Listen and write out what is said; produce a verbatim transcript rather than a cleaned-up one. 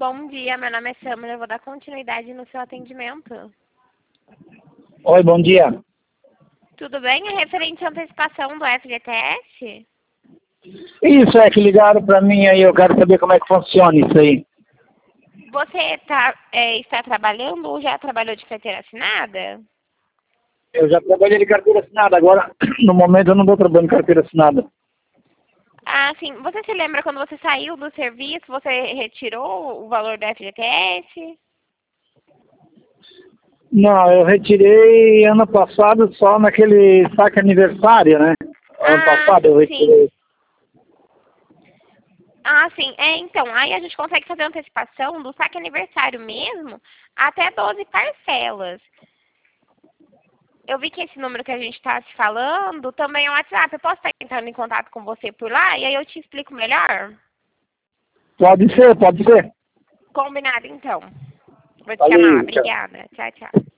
Bom dia, meu nome é Samara, eu vou dar continuidade no seu atendimento. Oi, bom dia. Tudo bem? É referente à antecipação do F G T S? Isso, é que ligaram para mim aí, eu quero saber como é que funciona isso aí. Você tá, é, está trabalhando ou já trabalhou de carteira assinada? Eu já trabalhei de carteira assinada, agora no momento eu não estou trabalhando de carteira assinada. Ah, sim. Você se lembra quando você saiu do serviço, você retirou o valor do F G T S? Não, eu retirei ano passado só naquele saque aniversário, né? Ano Ah, passado eu retirei. sim. Ah, sim. É, então, aí a gente consegue fazer a antecipação do saque aniversário mesmo até doze parcelas. Eu vi que esse número que a gente está se falando também é o WhatsApp. Eu posso estar entrando em contato com você por lá e aí eu te explico melhor? Pode ser, pode ser. Combinado, então. Vou te chamar. Valeu, tchau. Obrigada. Tchau, tchau.